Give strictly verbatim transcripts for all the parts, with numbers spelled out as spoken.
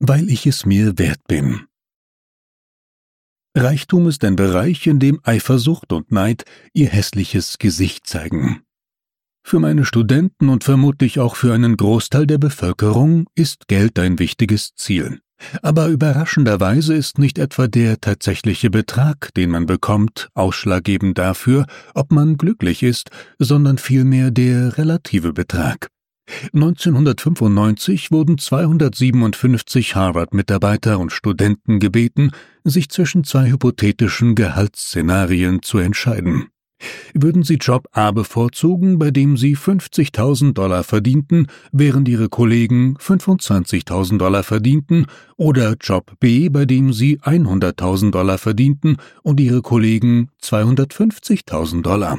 Weil ich es mir wert bin. Reichtum ist ein Bereich, in dem Eifersucht und Neid ihr hässliches Gesicht zeigen. Für meine Studenten und vermutlich auch für einen Großteil der Bevölkerung ist Geld ein wichtiges Ziel. Aber überraschenderweise ist nicht etwa der tatsächliche Betrag, den man bekommt, ausschlaggebend dafür, ob man glücklich ist, sondern vielmehr der relative Betrag. neunzehnhundertfünfundneunzig wurden zweihundertsiebenundfünfzig Harvard-Mitarbeiter und Studenten gebeten, sich zwischen zwei hypothetischen Gehaltsszenarien zu entscheiden. Würden sie Job A bevorzugen, bei dem sie fünfzigtausend Dollar verdienten, während ihre Kollegen fünfundzwanzigtausend Dollar verdienten, oder Job B, bei dem sie hunderttausend Dollar verdienten und ihre Kollegen zweihundertfünfzigtausend Dollar?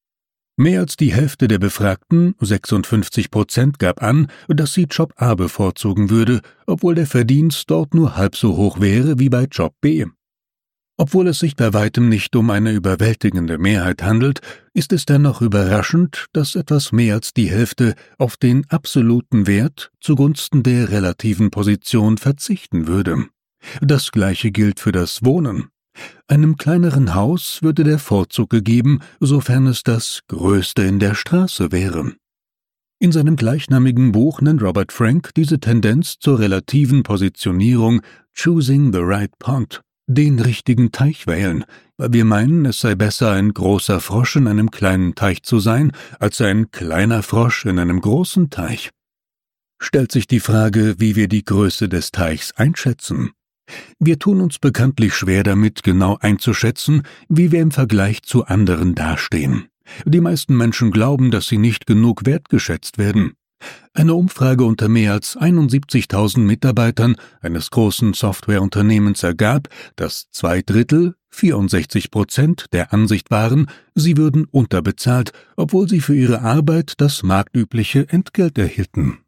Mehr als die Hälfte der Befragten, sechsundfünfzig Prozent, gab an, dass sie Job A bevorzugen würde, obwohl der Verdienst dort nur halb so hoch wäre wie bei Job B. Obwohl es sich bei weitem nicht um eine überwältigende Mehrheit handelt, ist es dennoch überraschend, dass etwas mehr als die Hälfte auf den absoluten Wert zugunsten der relativen Position verzichten würde. Das Gleiche gilt für das Wohnen. Einem kleineren Haus würde der Vorzug gegeben, sofern es das größte in der Straße wäre. In seinem gleichnamigen Buch nennt Robert Frank diese Tendenz zur relativen Positionierung »Choosing the right pond«, den richtigen Teich wählen, weil wir meinen, es sei besser, ein großer Frosch in einem kleinen Teich zu sein, als ein kleiner Frosch in einem großen Teich. Stellt sich die Frage, wie wir die Größe des Teichs einschätzen. Wir tun uns bekanntlich schwer damit, genau einzuschätzen, wie wir im Vergleich zu anderen dastehen. Die meisten Menschen glauben, dass sie nicht genug wertgeschätzt werden. Eine Umfrage unter mehr als einundsiebzigtausend Mitarbeitern eines großen Softwareunternehmens ergab, dass zwei Drittel, vierundsechzig Prozent, der Ansicht waren, sie würden unterbezahlt, obwohl sie für ihre Arbeit das marktübliche Entgelt erhielten.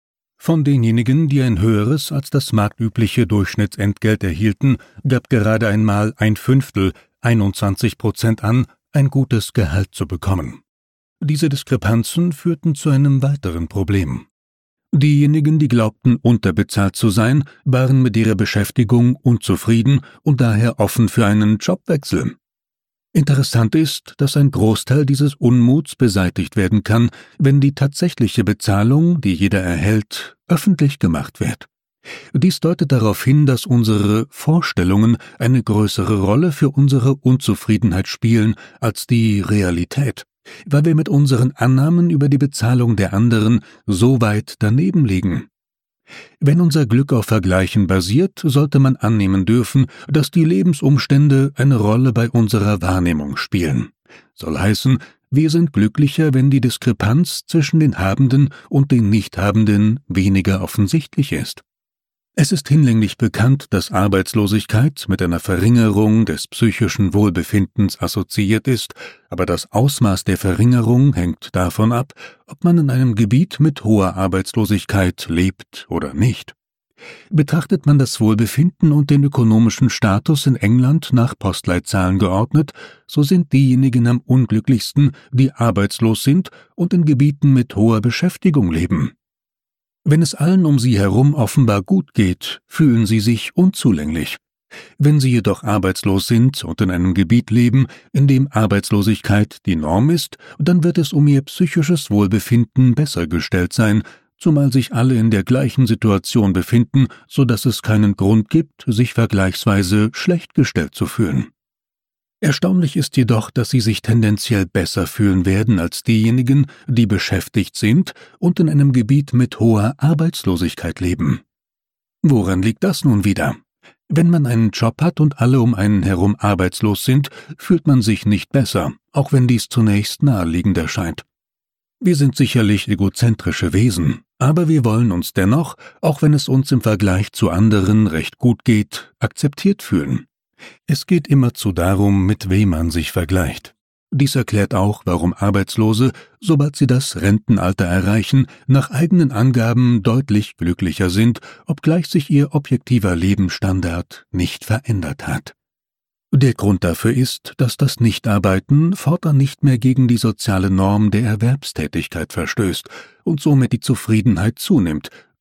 Von denjenigen, die ein höheres als das marktübliche Durchschnittsentgelt erhielten, gab gerade einmal ein Fünftel, einundzwanzig Prozent an, ein gutes Gehalt zu bekommen. Diese Diskrepanzen führten zu einem weiteren Problem. Diejenigen, die glaubten, unterbezahlt zu sein, waren mit ihrer Beschäftigung unzufrieden und daher offen für einen Jobwechsel. Interessant ist, dass ein Großteil dieses Unmuts beseitigt werden kann, wenn die tatsächliche Bezahlung, die jeder erhält, öffentlich gemacht wird. Dies deutet darauf hin, dass unsere Vorstellungen eine größere Rolle für unsere Unzufriedenheit spielen als die Realität, weil wir mit unseren Annahmen über die Bezahlung der anderen so weit daneben liegen. Wenn unser Glück auf Vergleichen basiert, sollte man annehmen dürfen, dass die Lebensumstände eine Rolle bei unserer Wahrnehmung spielen. Soll heißen, wir sind glücklicher, wenn die Diskrepanz zwischen den Habenden und den Nichthabenden weniger offensichtlich ist. Es ist hinlänglich bekannt, dass Arbeitslosigkeit mit einer Verringerung des psychischen Wohlbefindens assoziiert ist, aber das Ausmaß der Verringerung hängt davon ab, ob man in einem Gebiet mit hoher Arbeitslosigkeit lebt oder nicht. Betrachtet man das Wohlbefinden und den ökonomischen Status in England nach Postleitzahlen geordnet, so sind diejenigen am unglücklichsten, die arbeitslos sind und in Gebieten mit hoher Beschäftigung leben. Wenn es allen um sie herum offenbar gut geht, fühlen sie sich unzulänglich. Wenn sie jedoch arbeitslos sind und in einem Gebiet leben, in dem Arbeitslosigkeit die Norm ist, dann wird es um ihr psychisches Wohlbefinden besser gestellt sein, zumal sich alle in der gleichen Situation befinden, so dass es keinen Grund gibt, sich vergleichsweise schlecht gestellt zu fühlen. Erstaunlich ist jedoch, dass sie sich tendenziell besser fühlen werden als diejenigen, die beschäftigt sind und in einem Gebiet mit hoher Arbeitslosigkeit leben. Woran liegt das nun wieder? Wenn man einen Job hat und alle um einen herum arbeitslos sind, fühlt man sich nicht besser, auch wenn dies zunächst naheliegend erscheint. Wir sind sicherlich egozentrische Wesen, aber wir wollen uns dennoch, auch wenn es uns im Vergleich zu anderen recht gut geht, akzeptiert fühlen. Es geht immerzu darum, mit wem man sich vergleicht. Dies erklärt auch, warum Arbeitslose, sobald sie das Rentenalter erreichen, nach eigenen Angaben deutlich glücklicher sind, obgleich sich ihr objektiver Lebensstandard nicht verändert hat. Der Grund dafür ist, dass das Nichtarbeiten fortan nicht mehr gegen die soziale Norm der Erwerbstätigkeit verstößt und somit die Zufriedenheit zunimmt,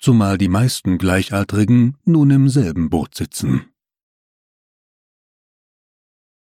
zumal die meisten Gleichaltrigen nun im selben Boot sitzen.